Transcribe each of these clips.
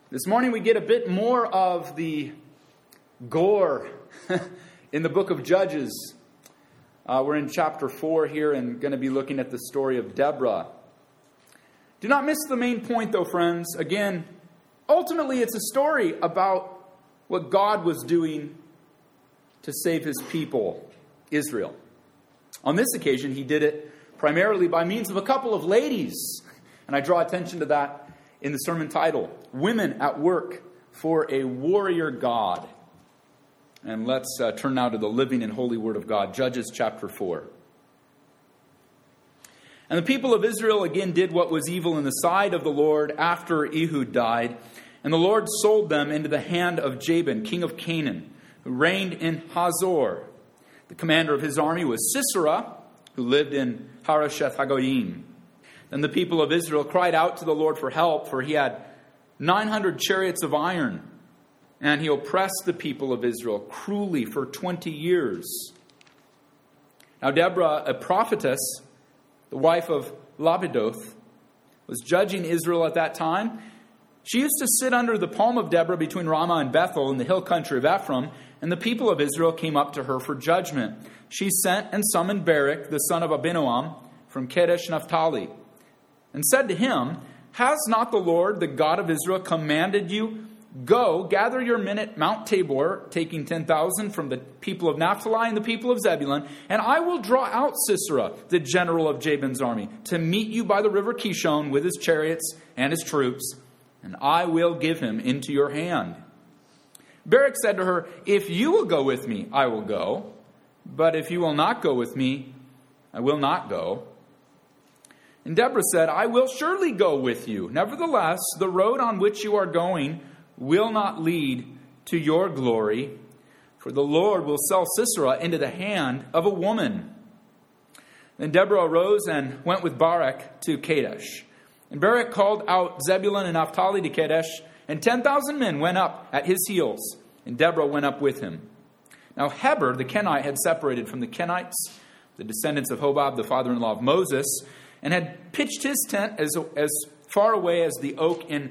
This morning we get a bit more of the gore in the book of Judges. We're in chapter 4 here and going to be looking at the story of Deborah. Do not miss the main point though, friends. Again, ultimately it's a story about what God was doing to save his people, Israel. On this occasion, he did it primarily by means of a couple of ladies. And I draw attention to that in the sermon title, Women at Work for a Warrior God. And let's turn now to the living and holy word of God, Judges chapter 4. And the people of Israel again did what was evil in the sight of the Lord after Ehud died. And the Lord sold them into the hand of Jabin, king of Canaan, who reigned in Hazor. The commander of his army was Sisera, who lived in Harosheth Hagoyim. Then the people of Israel cried out to the Lord for help, for he had 900 chariots of iron. And he oppressed the people of Israel cruelly for 20 years. Now Deborah, a prophetess, the wife of Lapidoth, was judging Israel at that time. She used to sit under the palm of Deborah between Ramah and Bethel in the hill country of Ephraim, and the people of Israel came up to her for judgment. She sent and summoned Barak, the son of Abinoam, from Kadesh Naphtali, and said to him, "Has not the Lord, the God of Israel, commanded you, go, gather your men at Mount Tabor, taking 10,000 from the people of Naphtali and the people of Zebulun, and I will draw out Sisera, the general of Jabin's army, to meet you by the river Kishon with his chariots and his troops, and I will give him into your hand." Barak said to her, "If you will go with me, I will go. But if you will not go with me, I will not go." And Deborah said, "I will surely go with you. Nevertheless, the road on which you are going will not lead to your glory, for the Lord will sell Sisera into the hand of a woman." Then Deborah arose and went with Barak to Kadesh. And Barak called out Zebulun and Naphtali to Kadesh, and 10,000 men went up at his heels, and Deborah went up with him. Now Heber the Kenite had separated from the Kenites, the descendants of Hobab, the father-in-law of Moses, and had pitched his tent as far away as the oak in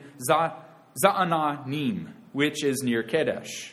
Zaananim, which is near Kadesh.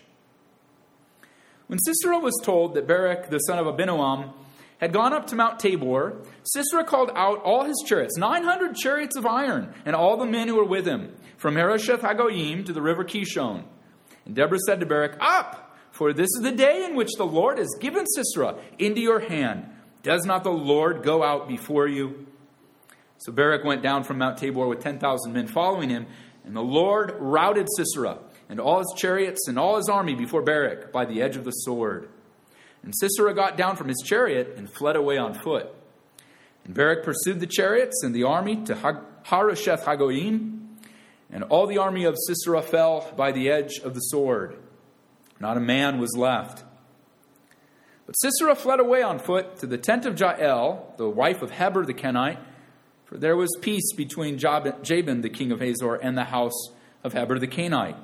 When Sisera was told that Barak, the son of Abinoam, had gone up to Mount Tabor, Sisera called out all his chariots, 900 chariots of iron, and all the men who were with him, from Harosheth Hagoyim to the river Kishon. And Deborah said to Barak, "Up, for this is the day in which the Lord has given Sisera into your hand. Does not the Lord go out before you?" So Barak went down from Mount Tabor with 10,000 men following him, and the Lord routed Sisera and all his chariots and all his army before Barak by the edge of the sword. And Sisera got down from his chariot and fled away on foot. And Barak pursued the chariots and the army to Harosheth Hagoyim, and all the army of Sisera fell by the edge of the sword. Not a man was left. But Sisera fled away on foot to the tent of Jael, the wife of Heber the Kenite, for there was peace between Jabin, the king of Hazor, and the house of Heber the Kenite.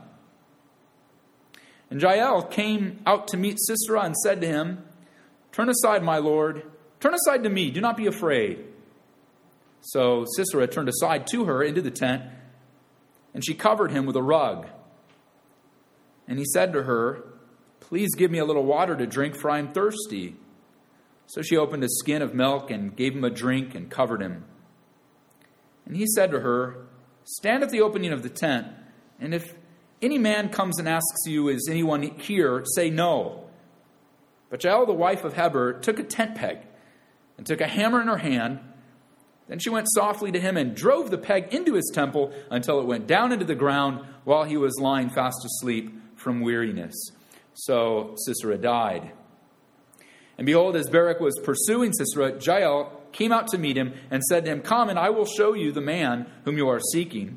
And Jael came out to meet Sisera and said to him, "Turn aside, my lord. Turn aside to me. Do not be afraid." So Sisera turned aside to her into the tent, and she covered him with a rug. And he said to her, "Please give me a little water to drink, for I am thirsty." So she opened a skin of milk and gave him a drink and covered him. And he said to her, "Stand at the opening of the tent, and if any man comes and asks you, 'Is anyone here?' say no." But Jael, the wife of Heber, took a tent peg and took a hammer in her hand. Then she went softly to him and drove the peg into his temple until it went down into the ground while he was lying fast asleep from weariness. So Sisera died. And behold, as Barak was pursuing Sisera, Jael came out to meet him and said to him, "Come, and I will show you the man whom you are seeking."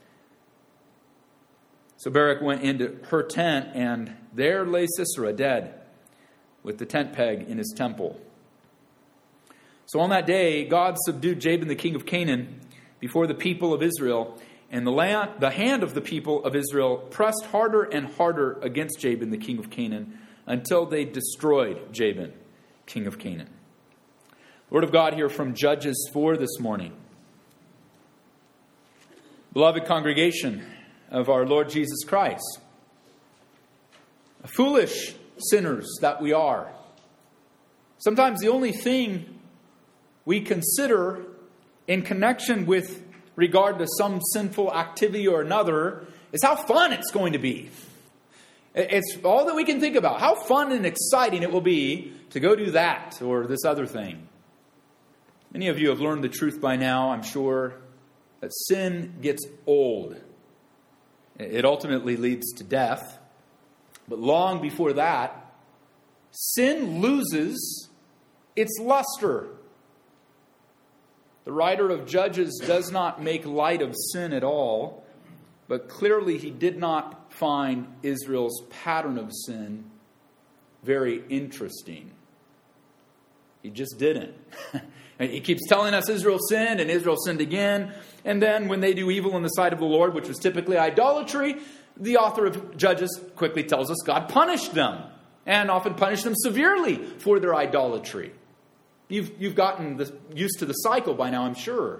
So Barak went into her tent, and there lay Sisera dead, with the tent peg in his temple. So on that day, God subdued Jabin, the king of Canaan, before the people of Israel, and the hand of the people of Israel pressed harder and harder against Jabin, the king of Canaan, until they destroyed Jabin, king of Canaan. Word of God here from Judges 4 this morning. Beloved congregation, of our Lord Jesus Christ. Foolish sinners that we are. Sometimes the only thing we consider in connection with regard to some sinful activity or another is how fun it's going to be. It's all that we can think about. How fun and exciting it will be to go do that or this other thing. Many of you have learned the truth by now, I'm sure, that sin gets old. It ultimately leads to death. But long before that, sin loses its luster. The writer of Judges does not make light of sin at all, but clearly he did not find Israel's pattern of sin very interesting. He just didn't. He keeps telling us Israel sinned and Israel sinned again. And then when they do evil in the sight of the Lord, which was typically idolatry, the author of Judges quickly tells us God punished them, and often punished them severely for their idolatry. You've gotten used to the cycle by now, I'm sure.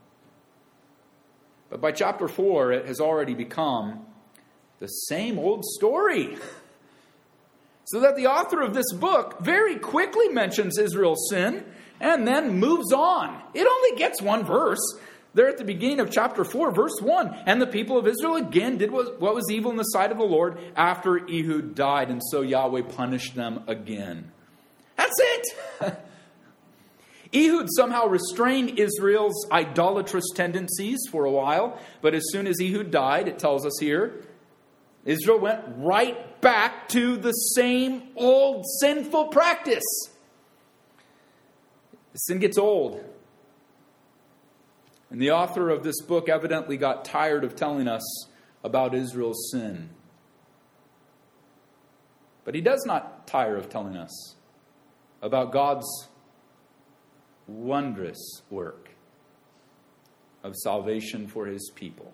But by chapter 4, it has already become the same old story. So that the author of this book very quickly mentions Israel's sin and then moves on. It only gets one verse. There at the beginning of chapter 4, verse 1. And the people of Israel again did what was evil in the sight of the Lord after Ehud died. And so Yahweh punished them again. That's it. Ehud somehow restrained Israel's idolatrous tendencies for a while. But as soon as Ehud died, it tells us here, Israel went right back to the same old sinful practice. The sin gets old. And the author of this book evidently got tired of telling us about Israel's sin. But he does not tire of telling us about God's wondrous work of salvation for his people.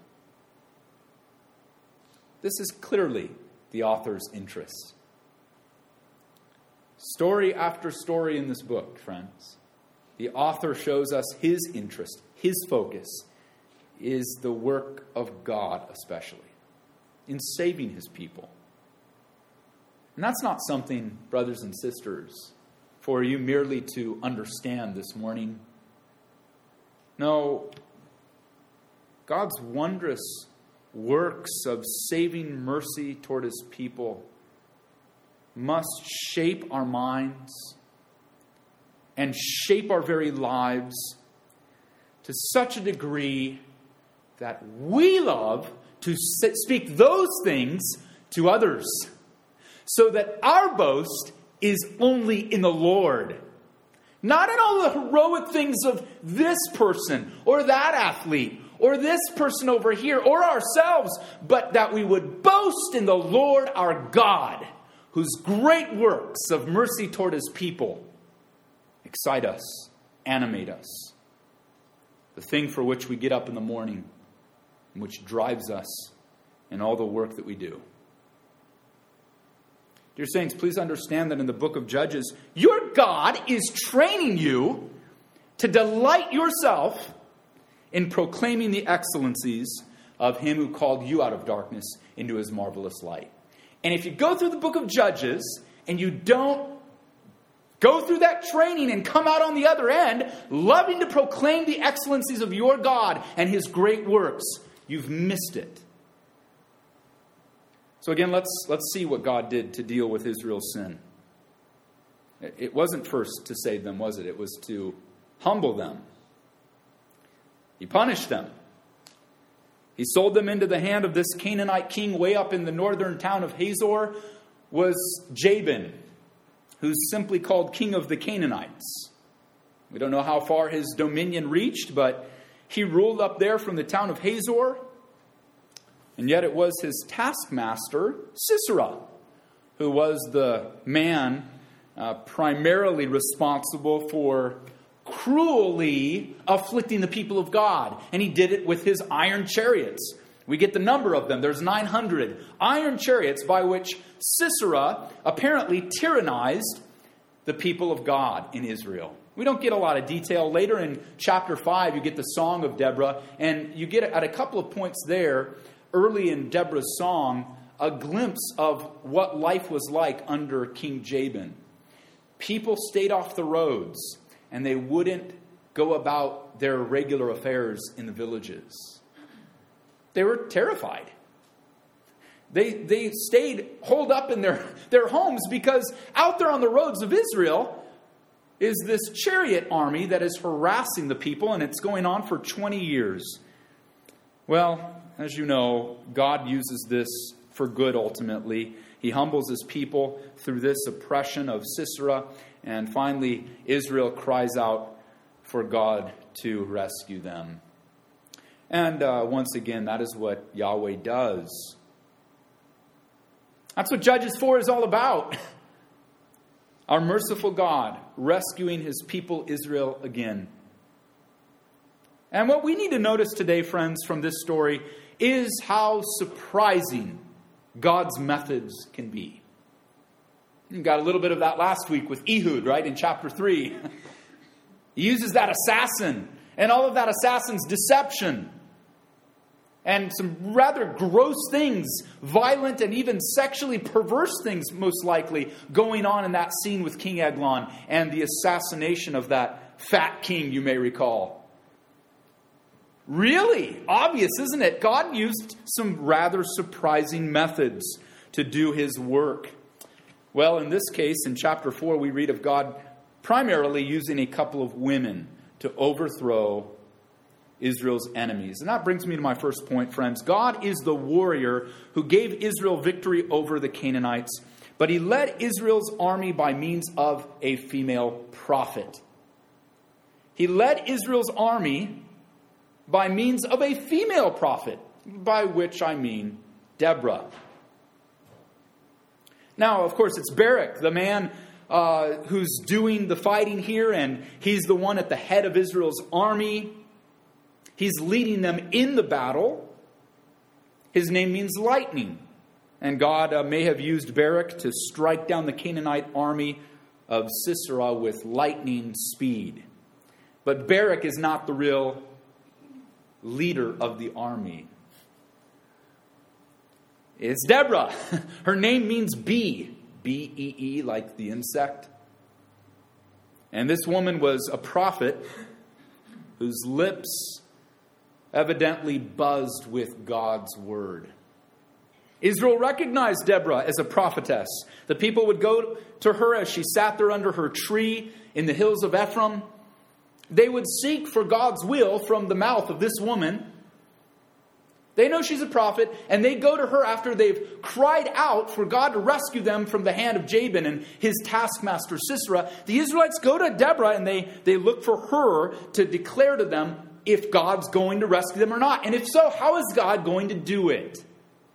This is clearly the author's interest. Story after story in this book, friends, the author shows us his interest. His focus is the work of God, especially, in saving his people. And that's not something, brothers and sisters, for you merely to understand this morning. No, God's wondrous works of saving mercy toward his people must shape our minds and shape our very lives to such a degree that we love to speak those things to others, so that our boast is only in the Lord. Not in all the heroic things of this person or that athlete or this person over here or ourselves, but that we would boast in the Lord our God, whose great works of mercy toward his people excite us, animate us. The thing for which we get up in the morning, and which drives us in all the work that we do. Dear saints, please understand that in the book of Judges, your God is training you to delight yourself in proclaiming the excellencies of him who called you out of darkness into his marvelous light. And if you go through the book of Judges and you don't go through that training and come out on the other end loving to proclaim the excellencies of your God and his great works, you've missed it. So again, let's see what God did to deal with Israel's sin. It wasn't first to save them, was it? It was to humble them. He punished them. He sold them into the hand of this Canaanite king way up in the northern town of Hazor, was Jabin, who's simply called King of the Canaanites. We don't know how far his dominion reached, but he ruled up there from the town of Hazor. And yet it was his taskmaster, Sisera, who was the man primarily responsible for cruelly afflicting the people of God. And he did it with his iron chariots. We get the number of them. There's 900 iron chariots by which Sisera apparently tyrannized the people of God in Israel. We don't get a lot of detail. Later in chapter 5, you get the Song of Deborah, and you get at a couple of points there early in Deborah's song a glimpse of what life was like under King Jabin. People stayed off the roads, and they wouldn't go about their regular affairs in the villages. They were terrified. They stayed holed up in their homes because out there on the roads of Israel is this chariot army that is harassing the people, and it's going on for 20 years. Well, as you know, God uses this for good ultimately. He humbles his people through this oppression of Sisera, and finally Israel cries out for God to rescue them. And once again, that is what Yahweh does. That's what Judges 4 is all about. Our merciful God rescuing his people Israel again. And what we need to notice today, friends, from this story is how surprising God's methods can be. You got a little bit of that last week with Ehud, right, in chapter 3. He uses that assassin and all of that assassin's deception and some rather gross things, violent and even sexually perverse things, most likely, going on in that scene with King Eglon and the assassination of that fat king, you may recall. Really obvious, isn't it? God used some rather surprising methods to do his work. Well, in this case, in chapter 4, we read of God primarily using a couple of women to overthrow Israel's enemies. And that brings me to my first point, friends. God is the warrior who gave Israel victory over the Canaanites, but he led Israel's army by means of a female prophet. He led Israel's army by means of a female prophet, by which I mean Deborah. Now, of course, it's Barak, the man who's doing the fighting here, and he's the one at the head of Israel's army. He's leading them in the battle. His name means lightning. And God may have used Barak to strike down the Canaanite army of Sisera with lightning speed. But Barak is not the real leader of the army. It's Deborah. Her name means bee. B-E-E, like the insect. And this woman was a prophet whose lips evidently buzzed with God's word. Israel recognized Deborah as a prophetess. The people would go to her as she sat there under her tree in the hills of Ephraim. They would seek for God's will from the mouth of this woman. They know she's a prophet, and they go to her after they've cried out for God to rescue them from the hand of Jabin and his taskmaster Sisera. The Israelites go to Deborah, and they look for her to declare to them if God's going to rescue them or not. And if so, how is God going to do it?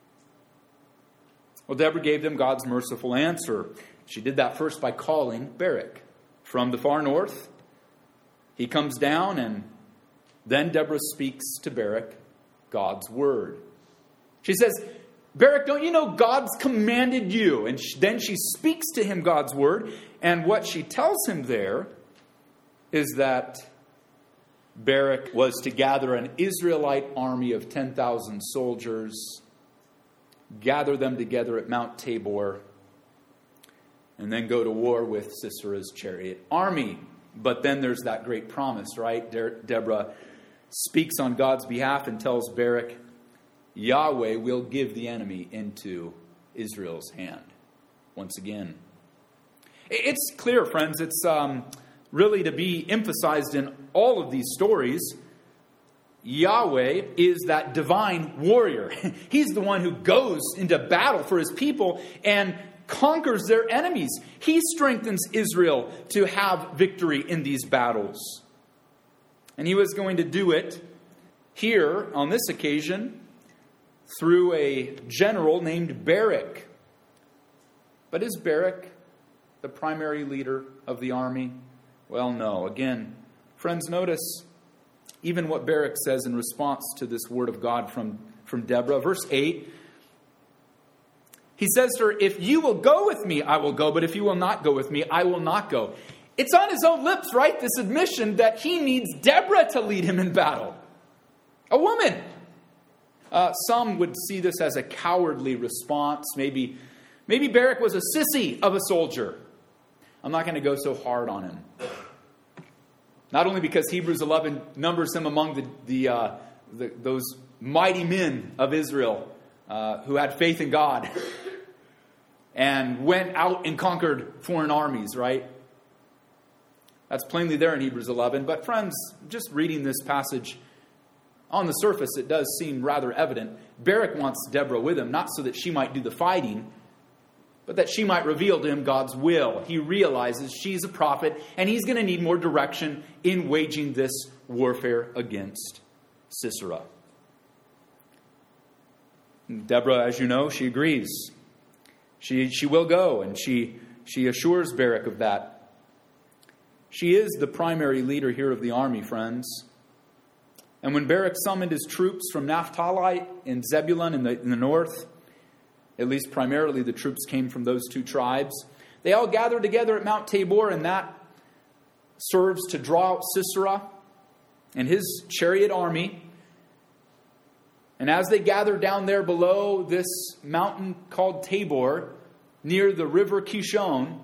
Well, Deborah gave them God's merciful answer. She did that first by calling Barak from the far north. He comes down, and then Deborah speaks to Barak God's word. She says, Barak, don't you know God's commanded you? And then she speaks to him God's word. And what she tells him there is that Barak was to gather an Israelite army of 10,000 soldiers, gather them together at Mount Tabor, and then go to war with Sisera's chariot army. But then there's that great promise, right? Deborah speaks on God's behalf and tells Barak, Yahweh will give the enemy into Israel's hand. Once again. It's clear, friends, it's really to be emphasized in all of these stories. Yahweh is that divine warrior. He's the one who goes into battle for his people and conquers their enemies. He strengthens Israel to have victory in these battles. And he was going to do it here, on this occasion, through a general named Barak. But is Barak the primary leader of the army? Well, no. Again, friends, notice even what Barak says in response to this word of God from Deborah. Verse 8, he says to her, if you will go with me, I will go. But if you will not go with me, I will not go. It's on his own lips, right? This admission that he needs Deborah to lead him in battle. A woman. Some would see this as a cowardly response. Maybe Barak was a sissy of a soldier. I'm not going to go so hard on him. Not only because Hebrews 11 numbers him among those mighty men of Israel who had faith in God and went out and conquered foreign armies, right? That's plainly there in Hebrews 11. But friends, just reading this passage, on the surface it does seem rather evident. Barak wants Deborah with him, not so that she might do the fighting, but that she might reveal to him God's will. He realizes she's a prophet, and he's going to need more direction in waging this warfare against Sisera. Deborah, as you know, she agrees. She will go, and she assures Barak of that. She is the primary leader here of the army, friends. And when Barak summoned his troops from Naphtali and Zebulun in the north, at least primarily the troops came from those two tribes, they all gathered together at Mount Tabor, and that serves to draw out Sisera and his chariot army. And as they gathered down there below this mountain called Tabor, near the river Kishon,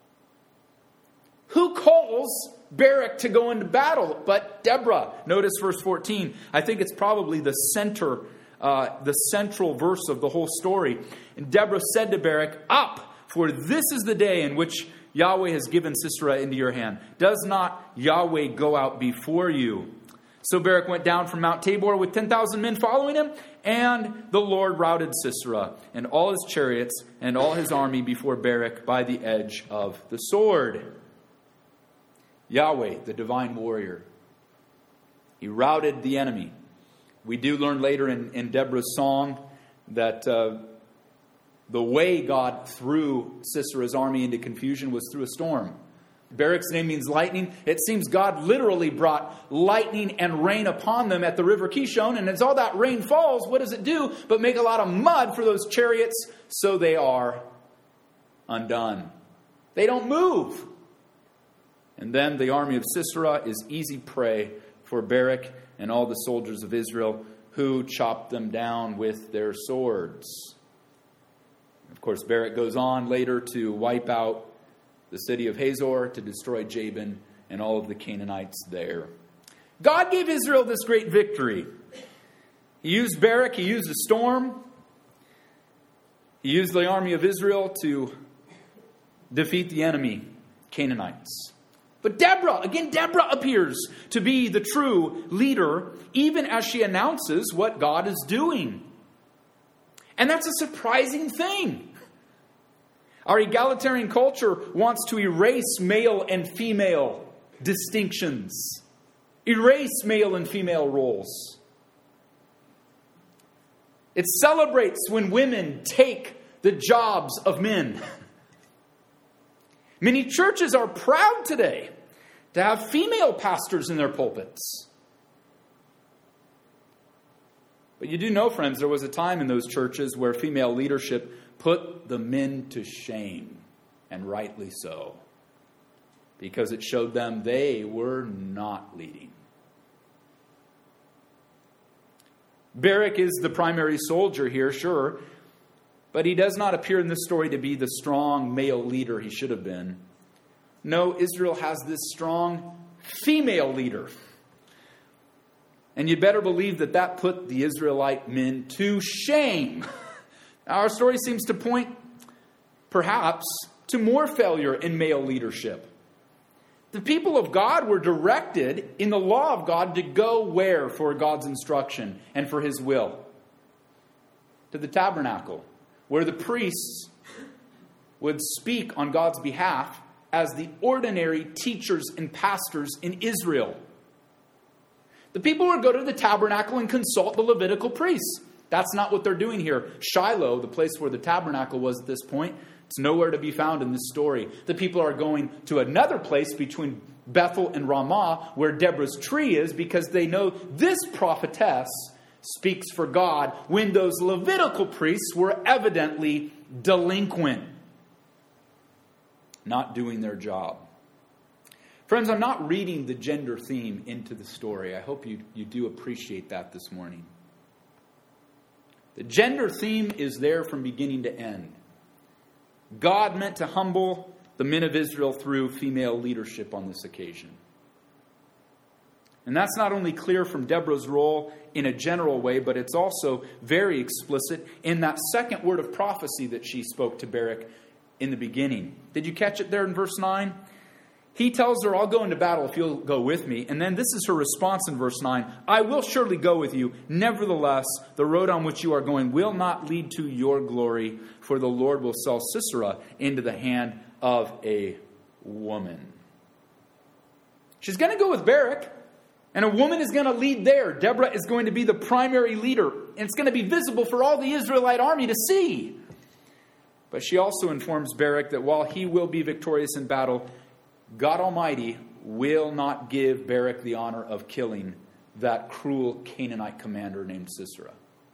who calls Barak to go into battle but Deborah? Notice verse 14. I think it's probably the central verse of the whole story. And Deborah said to Barak, "Up, for this is the day in which Yahweh has given Sisera into your hand. Does not Yahweh go out before you?" So Barak went down from Mount Tabor with 10,000 men following him, and the Lord routed Sisera and all his chariots and all his army before Barak by the edge of the sword. Yahweh, the divine warrior, he routed the enemy. We do learn later in Deborah's song that the way God threw Sisera's army into confusion was through a storm. Barak's name means lightning. It seems God literally brought lightning and rain upon them at the river Kishon. And as all that rain falls, what does it do but make a lot of mud for those chariots? So they are undone. They don't move. And then the army of Sisera is easy prey for Barak and all the soldiers of Israel, who chopped them down with their swords. Of course, Barak goes on later to wipe out the city of Hazor, to destroy Jabin and all of the Canaanites there. God gave Israel this great victory. He used Barak, he used a storm, he used the army of Israel to defeat the enemy, Canaanites. But Deborah appears to be the true leader, even as she announces what God is doing. And that's a surprising thing. Our egalitarian culture wants to erase male and female distinctions, erase male and female roles. It celebrates when women take the jobs of men. Many churches are proud today to have female pastors in their pulpits. But you do know, friends, there was a time in those churches where female leadership put the men to shame, and rightly so, because it showed them they were not leading. Barak is the primary soldier here, sure, but he does not appear in this story to be the strong male leader he should have been. No, Israel has this strong female leader. And you'd better believe that put the Israelite men to shame. Our story seems to point, perhaps, to more failure in male leadership. The people of God were directed in the law of God to go where for God's instruction and for His will? To the tabernacle, where the priests would speak on God's behalf as the ordinary teachers and pastors in Israel. The people would go to the tabernacle and consult the Levitical priests. That's not what they're doing here. Shiloh, the place where the tabernacle was at this point, it's nowhere to be found in this story. The people are going to another place between Bethel and Ramah, where Deborah's tree is, because they know this prophetess speaks for God, when those Levitical priests were evidently delinquent, not doing their job. Friends, I'm not reading the gender theme into the story. I hope you do appreciate that this morning. The gender theme is there from beginning to end. God meant to humble the men of Israel through female leadership on this occasion. And that's not only clear from Deborah's role in a general way, but it's also very explicit in that second word of prophecy that she spoke to Barak in the beginning. Did you catch it there in verse 9? He tells her, I'll go into battle if you'll go with me. And then this is her response in verse 9. I will surely go with you. Nevertheless, the road on which you are going will not lead to your glory, for the Lord will sell Sisera into the hand of a woman. She's going to go with Barak, and a woman is going to lead there. Deborah is going to be the primary leader, and it's going to be visible for all the Israelite army to see. But she also informs Barak that while he will be victorious in battle, God Almighty will not give Barak the honor of killing that cruel Canaanite commander named Sisera.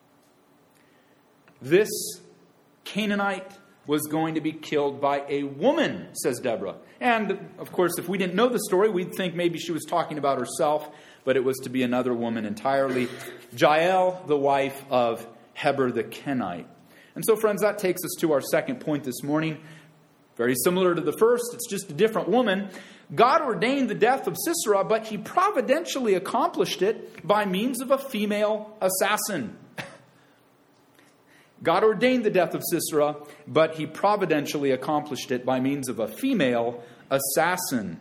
This Canaanite was going to be killed by a woman, says Deborah. And, of course, if we didn't know the story, we'd think maybe she was talking about herself, but it was to be another woman entirely, Jael, the wife of Heber the Kenite. And so, friends, that takes us to our second point this morning. Very similar to the first, it's just a different woman. God ordained the death of Sisera, but he providentially accomplished it by means of a female assassin. God ordained the death of Sisera, but he providentially accomplished it by means of a female assassin.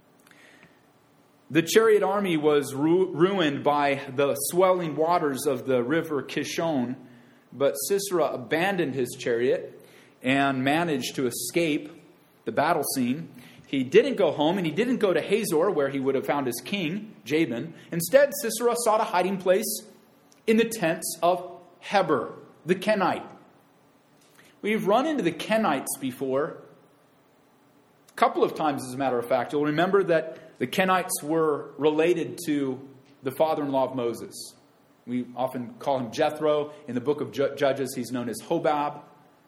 The chariot army was ruined by the swelling waters of the river Kishon, but Sisera abandoned his chariot and managed to escape the battle scene. He didn't go home, and he didn't go to Hazor, where he would have found his king, Jabin. Instead, Sisera sought a hiding place in the tents of Heber, the Kenite. We've run into the Kenites before, a couple of times, as a matter of fact. You'll remember that the Kenites were related to the father-in-law of Moses. We often call him Jethro. In the book of Judges, he's known as Hobab.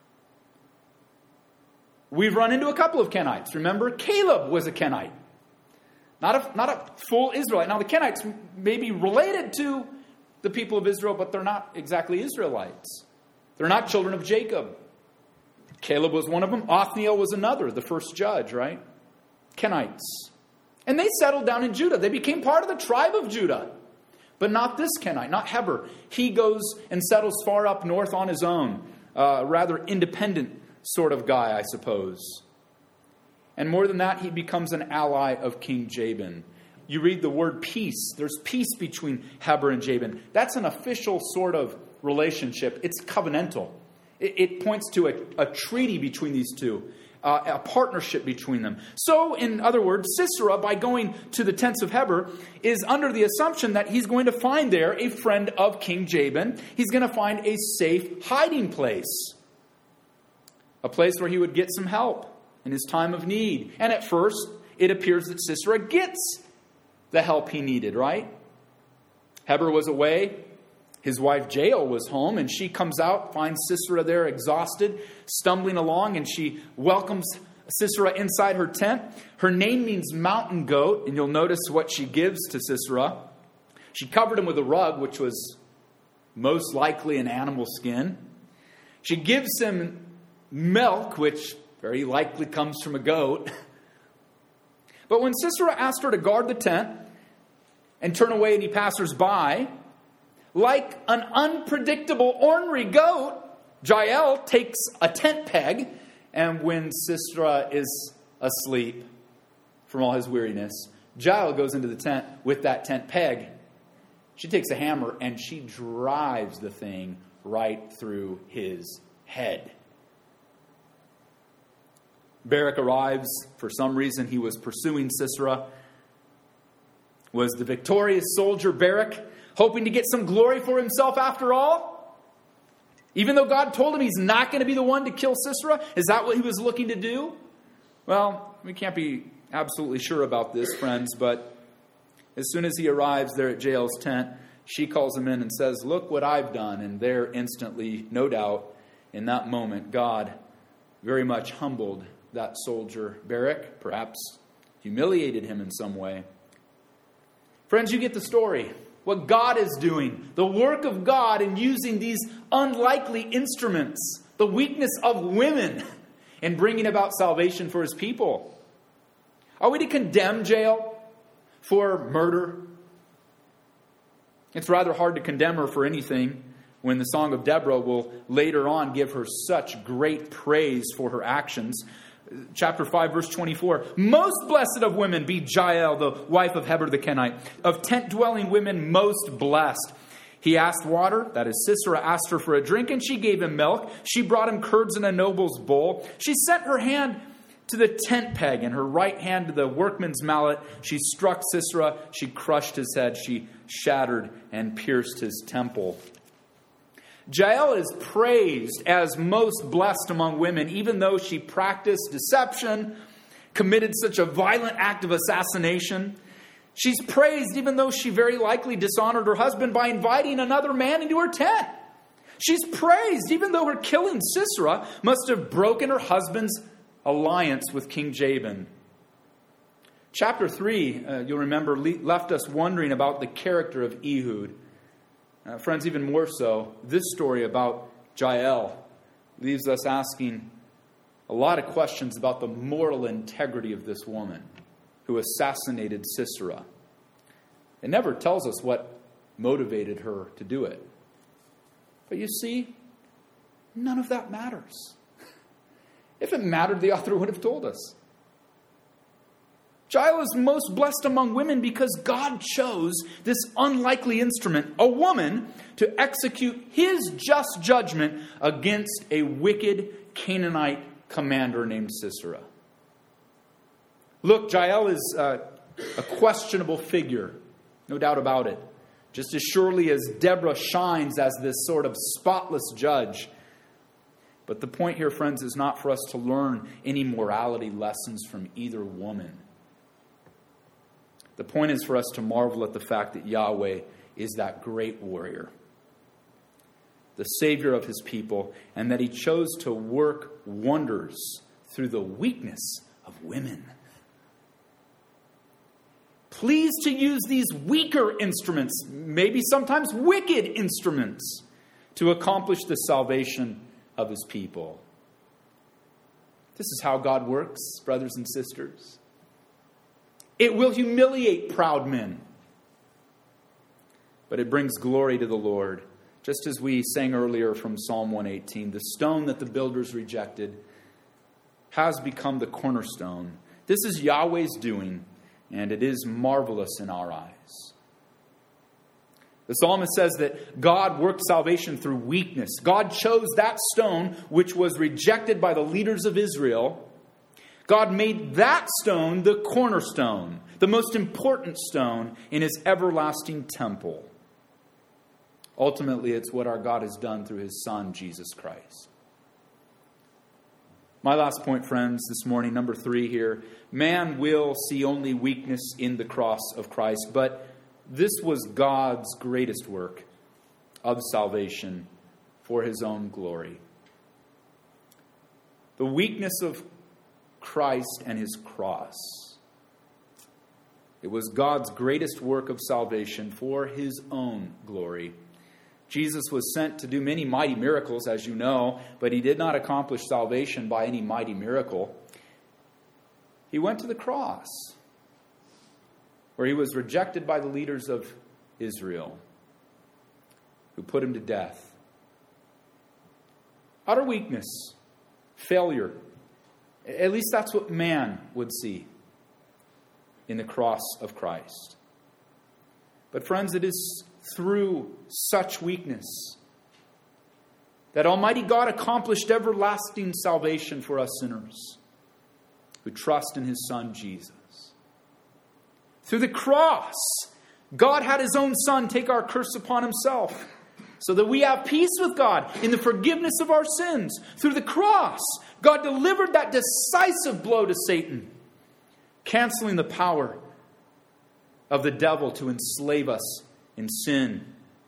We've run into a couple of Kenites. Remember, Caleb was a Kenite. Not a full Israelite. Now, the Kenites may be related to the people of Israel, but they're not exactly Israelites. They're not children of Jacob. Caleb was one of them. Othniel was another, the first judge, right? Kenites. And they settled down in Judah. They became part of the tribe of Judah. But not this Kenite, not Heber. He goes and settles far up north on his own. Rather independent sort of guy, I suppose. And more than that, he becomes an ally of King Jabin. You read the word peace. There's peace between Heber and Jabin. That's an official sort of relationship. It's covenantal. It points to a treaty between these two, a partnership between them. So, in other words, Sisera, by going to the tents of Heber, is under the assumption that he's going to find there a friend of King Jabin. He's going to find a safe hiding place. A place where he would get some help in his time of need. And at first, it appears that Sisera gets the help he needed, right? Heber was away. His wife Jael was home, and she comes out, finds Sisera there exhausted, stumbling along, and she welcomes Sisera inside her tent. Her name means mountain goat, and you'll notice what she gives to Sisera. She covered him with a rug, which was most likely an animal skin. She gives him milk, which very likely comes from a goat. But when Sisera asked her to guard the tent and turn away any passers-by, like an unpredictable ornery goat, Jael takes a tent peg, and when Sisera is asleep from all his weariness, Jael goes into the tent with that tent peg. She takes a hammer and she drives the thing right through his head. Barak arrives. For some reason, he was pursuing Sisera. Was the victorious soldier Barak hoping to get some glory for himself after all? Even though God told him he's not going to be the one to kill Sisera? Is that what he was looking to do? Well, we can't be absolutely sure about this, friends, but as soon as he arrives there at Jael's tent, she calls him in and says, "Look what I've done." And there instantly, no doubt, in that moment, God very much humbled that soldier Barak, perhaps humiliated him in some way. Friends, you get the story. what God is doing, the work of God in using these unlikely instruments, the weakness of women, in bringing about salvation for his people. Are we to condemn Jael for murder? It's rather hard to condemn her for anything when the Song of Deborah will later on give her such great praise for her actions. Chapter 5, verse 24. Most blessed of women be Jael, the wife of Heber the Kenite. Of tent-dwelling women, most blessed. He asked water, that is, Sisera asked her for a drink, and she gave him milk. She brought him curds in a noble's bowl. She sent her hand to the tent peg and her right hand to the workman's mallet. She struck Sisera. She crushed his head. She shattered and pierced his temple. Jael is praised as most blessed among women, even though she practiced deception, committed such a violent act of assassination. She's praised even though she very likely dishonored her husband by inviting another man into her tent. She's praised even though her killing Sisera must have broken her husband's alliance with King Jabin. Chapter 3, you'll remember, left us wondering about the character of Ehud. Friends, even more so, this story about Jael leaves us asking a lot of questions about the moral integrity of this woman who assassinated Sisera. It never tells us what motivated her to do it. But you see, none of that matters. If it mattered, the author would have told us. Jael is most blessed among women because God chose this unlikely instrument, a woman, to execute his just judgment against a wicked Canaanite commander named Sisera. Look, Jael is a questionable figure, no doubt about it. Just as surely as Deborah shines as this sort of spotless judge. But the point here, friends, is not for us to learn any morality lessons from either woman. The point is for us to marvel at the fact that Yahweh is that great warrior, the Savior of his people, and that he chose to work wonders through the weakness of women. Pleased to use these weaker instruments, maybe sometimes wicked instruments, to accomplish the salvation of his people. This is how God works, brothers and sisters. It will humiliate proud men, but it brings glory to the Lord. Just as we sang earlier from Psalm 118, the stone that the builders rejected has become the cornerstone. This is Yahweh's doing, and it is marvelous in our eyes. The psalmist says that God worked salvation through weakness. God chose that stone which was rejected by the leaders of Israel. God made that stone the cornerstone, the most important stone in his everlasting temple. Ultimately, it's what our God has done through his Son, Jesus Christ. My last point, friends, this morning, number 3 here. Man will see only weakness in the cross of Christ, but this was God's greatest work of salvation for his own glory. The weakness of Christ and his cross. It was God's greatest work of salvation for his own glory. Jesus was sent to do many mighty miracles, as you know, but he did not accomplish salvation by any mighty miracle. He went to the cross, where he was rejected by the leaders of Israel, who put him to death. Utter weakness, failure. At least that's what man would see in the cross of Christ. But friends, it is through such weakness that Almighty God accomplished everlasting salvation for us sinners who trust in his Son Jesus. Through the cross, God had his own Son take our curse upon himself so that we have peace with God in the forgiveness of our sins. Through the cross, God delivered that decisive blow to Satan, canceling the power of the devil to enslave us in sin.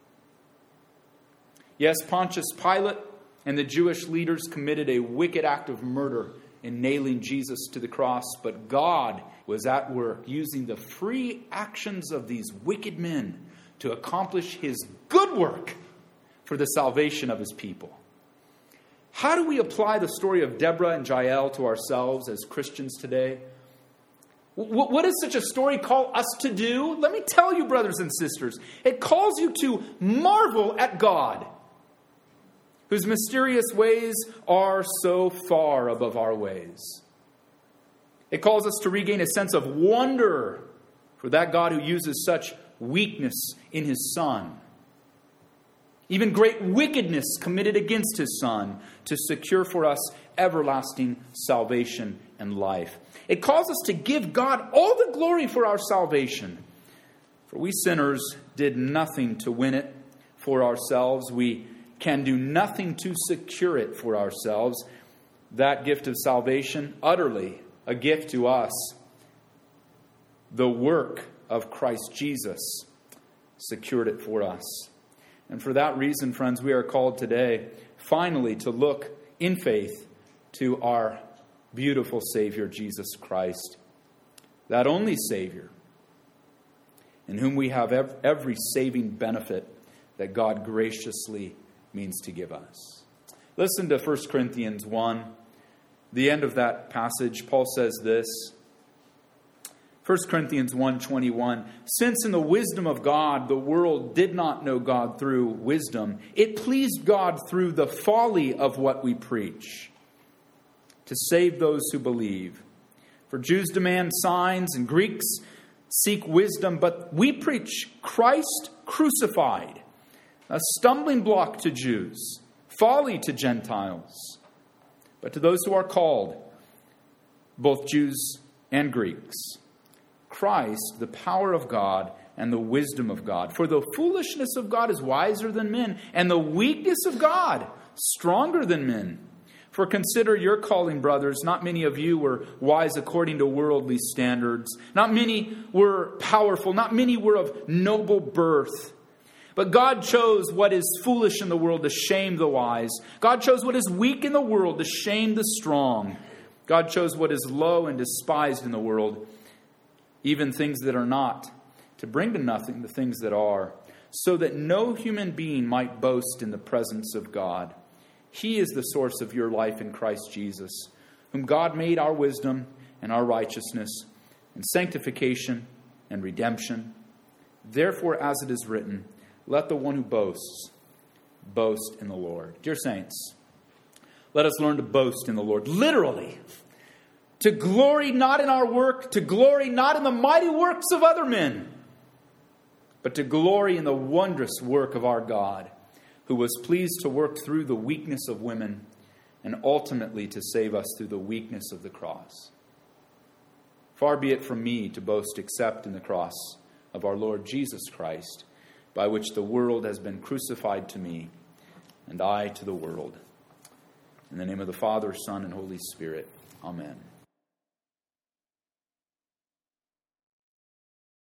Yes, Pontius Pilate and the Jewish leaders committed a wicked act of murder in nailing Jesus to the cross, but God was at work using the free actions of these wicked men to accomplish his good work for the salvation of his people. How do we apply the story of Deborah and Jael to ourselves as Christians today? What does such a story call us to do? Let me tell you, brothers and sisters, it calls you to marvel at God, whose mysterious ways are so far above our ways. It calls us to regain a sense of wonder for that God who uses such weakness in his Son, even great wickedness committed against his Son, to secure for us everlasting salvation and life. It calls us to give God all the glory for our salvation. For we sinners did nothing to win it for ourselves. We can do nothing to secure it for ourselves. That gift of salvation, utterly a gift to us. The work of Christ Jesus secured it for us. And for that reason, friends, we are called today, finally, to look in faith to our beautiful Savior, Jesus Christ, that only Savior, in whom we have every saving benefit that God graciously means to give us. Listen to 1 Corinthians 1. The end of that passage, Paul says this. 1 Corinthians 1:21, since in the wisdom of God the world did not know God through wisdom, it pleased God through the folly of what we preach to save those who believe. For Jews demand signs and Greeks seek wisdom, but we preach Christ crucified, a stumbling block to Jews, folly to Gentiles. But to those who are called, both Jews and Greeks, Christ, the power of God and the wisdom of God. For the foolishness of God is wiser than men, and the weakness of God stronger than men. For consider your calling, brothers. Not many of you were wise according to worldly standards. Not many were powerful. Not many were of noble birth. But God chose what is foolish in the world to shame the wise. God chose what is weak in the world to shame the strong. God chose what is low and despised in the world, even things that are not, to bring to nothing the things that are, so that no human being might boast in the presence of God. He is the source of your life in Christ Jesus, whom God made our wisdom and our righteousness and sanctification and redemption. Therefore, as it is written, let the one who boasts, boast in the Lord. Dear saints, let us learn to boast in the Lord. Literally, to glory not in our work, to glory not in the mighty works of other men, but to glory in the wondrous work of our God, who was pleased to work through the weakness of women and ultimately to save us through the weakness of the cross. Far be it from me to boast except in the cross of our Lord Jesus Christ, by which the world has been crucified to me, and I to the world. In the name of the Father, Son, and Holy Spirit. Amen.